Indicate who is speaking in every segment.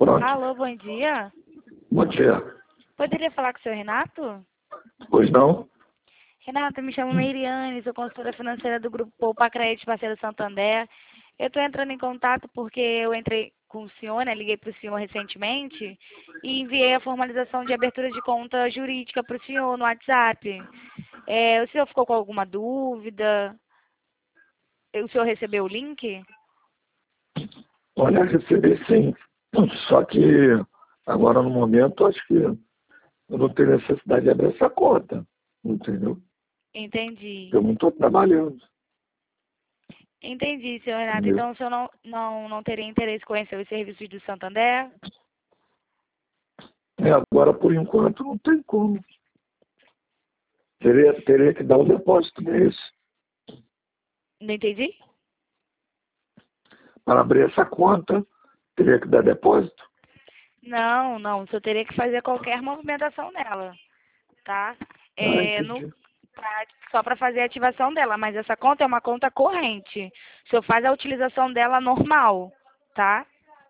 Speaker 1: Pronto.
Speaker 2: Alô, bom dia.
Speaker 1: Bom dia.
Speaker 2: Poderia falar com o senhor Renato?
Speaker 1: Pois não?
Speaker 2: Renato, me chamo Meiriane, sou consultora financeira do Grupo Poupa Crédito Parceiro Santander. Eu estou entrando em contato porque eu entrei com o senhor, né? Liguei para o senhor recentemente e enviei a formalização de abertura de conta jurídica para o senhor no WhatsApp. O senhor ficou com alguma dúvida? O senhor recebeu o link?
Speaker 1: Olha, recebi sim. Só que agora no momento acho que eu não tenho necessidade de abrir essa conta. Entendeu?
Speaker 2: Entendi.
Speaker 1: Eu não estou trabalhando.
Speaker 2: Entendi, senhor Renato.
Speaker 1: Entendeu?
Speaker 2: Então o senhor não teria interesse em conhecer os serviços do Santander?
Speaker 1: Agora por enquanto não tem como. Teria que dar o depósito nisso.
Speaker 2: Não entendi?
Speaker 1: Para abrir essa conta, teria que dar depósito?
Speaker 2: Não, o senhor teria que fazer qualquer movimentação nela, tá?
Speaker 1: Ah,
Speaker 2: É, no,
Speaker 1: entendi.
Speaker 2: só para fazer a ativação dela, mas essa conta é uma conta corrente. O senhor faz a utilização dela normal, tá?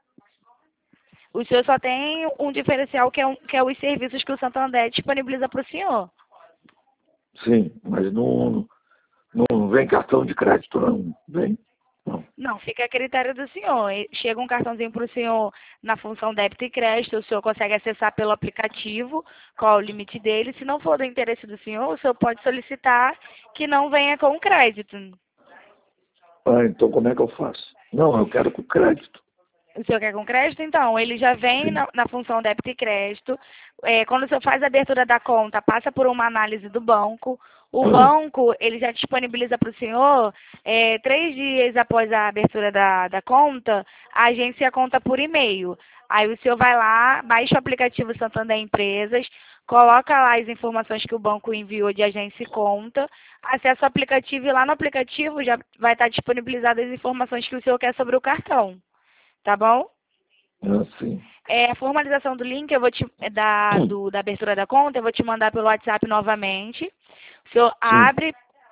Speaker 2: O senhor só tem um diferencial que é os serviços que o Santander disponibiliza para o senhor.
Speaker 1: Sim, mas não vem cartão de crédito, não. Vem? Não.
Speaker 2: Não, fica a critério do senhor. Chega um cartãozinho para o senhor na função débito e crédito, o senhor consegue acessar pelo aplicativo qual é o limite dele. Se não for do interesse do senhor, o senhor pode solicitar que não venha com crédito.
Speaker 1: Ah, então como é que eu faço? Não, eu quero com crédito.
Speaker 2: O senhor quer com crédito? Então, ele já vem
Speaker 1: Sim.
Speaker 2: na função débito e crédito. Quando o senhor faz a abertura da conta, passa por uma análise do banco. O banco, ele já disponibiliza para o senhor, 3 dias após a abertura da conta, a agência conta por e-mail. Aí o senhor vai lá, baixa o aplicativo Santander Empresas, coloca lá as informações que o banco enviou de agência e conta, acessa o aplicativo e lá no aplicativo já vai estar disponibilizadas as informações que o senhor quer sobre o cartão. Tá bom?
Speaker 1: Assim.
Speaker 2: A formalização do link eu vou da abertura da conta, eu vou te mandar pelo WhatsApp novamente. O senhor
Speaker 1: Sim.
Speaker 2: abre,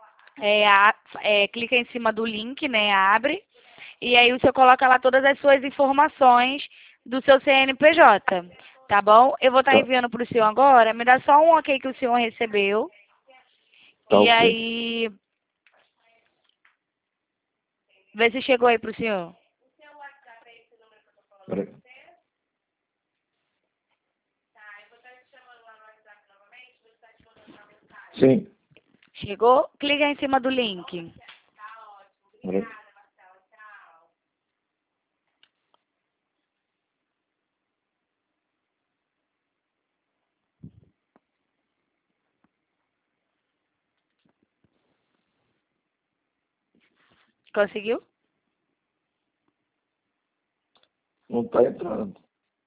Speaker 2: clica em cima do link, né? Abre. E aí o senhor coloca lá todas as suas informações do seu CNPJ. Tá bom? Eu vou estar
Speaker 1: Tá,
Speaker 2: enviando para o senhor agora. Me dá só um ok que o senhor recebeu.
Speaker 1: tá
Speaker 2: E
Speaker 1: ok.
Speaker 2: aí, vê se chegou aí para o senhor.
Speaker 1: Peraí. Sim.
Speaker 2: Chegou? Clica em cima do link.
Speaker 1: Peraí.
Speaker 2: Conseguiu?
Speaker 1: Não está entrando.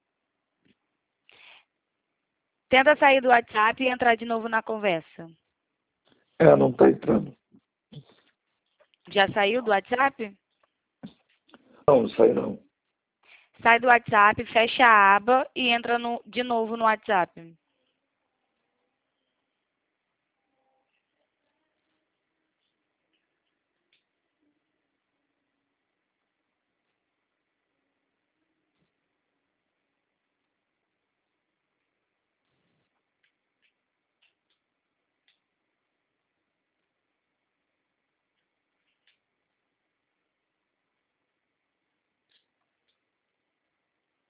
Speaker 2: Tenta sair do WhatsApp e entrar de novo na conversa.
Speaker 1: Não está entrando.
Speaker 2: Já saiu do WhatsApp?
Speaker 1: Não, isso aí não.
Speaker 2: Sai do WhatsApp, fecha a aba e entra de novo no WhatsApp.